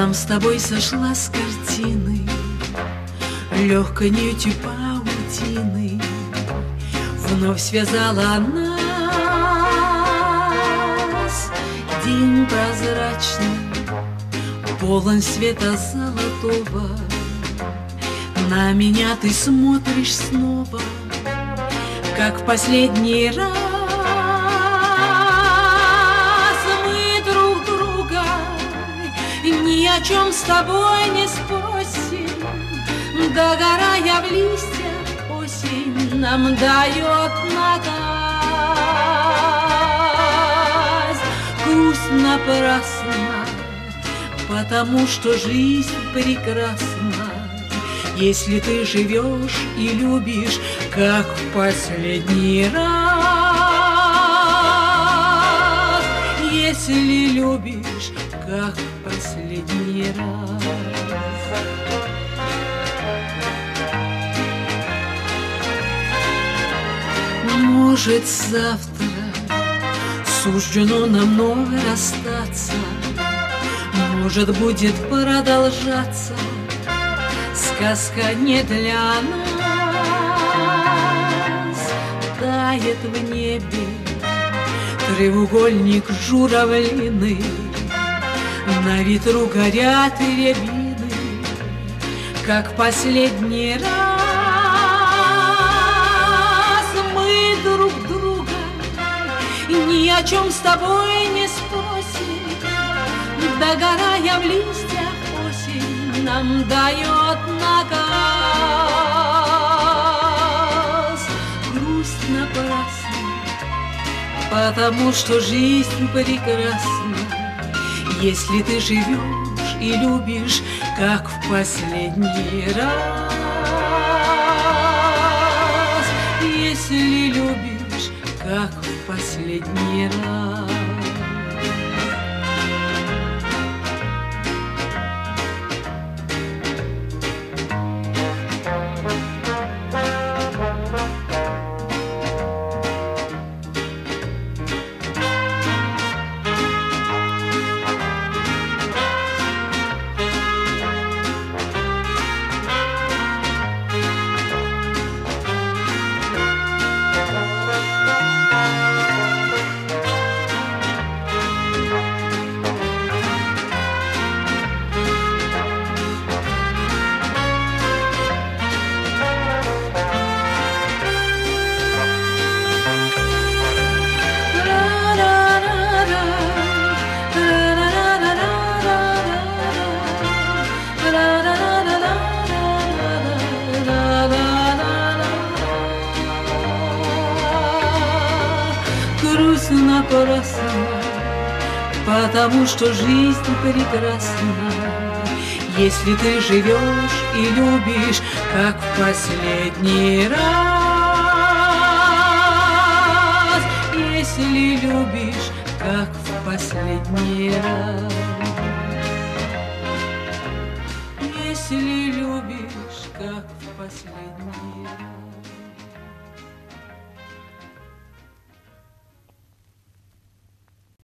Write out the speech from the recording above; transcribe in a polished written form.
нам с тобой сошла с картины легкой нитью паутины, вновь связала нас. День прозрачный, полон света золотого, на меня ты смотришь снова, как в последний раз. Мы друг друга ни о чем с тобой не спросим, догорая в листьях, осень нам дает наказ. Грусть напрасна, потому что жизнь прекрасна, если ты живешь и любишь, как в последний раз. Если любишь, как в последний раз. Может, завтра суждено нам вновь расстаться, может, будет продолжаться сказка не для нас. Тает в небе треугольник журавлиный, на ветру горят рябины, как последний раз. Мы друг друга ни о чем с тобой не спросим, догорая в листьях, осень нам дает наказ. Грусть напрасна, потому что жизнь прекрасна, если ты живешь и любишь, как в последний раз. Если любишь, как в последний раз. Грусть напрасна, потому что жизнь прекрасна, если ты живешь и любишь, как в последний раз. Если любишь, как в последний раз. Если любишь, как в последний раз.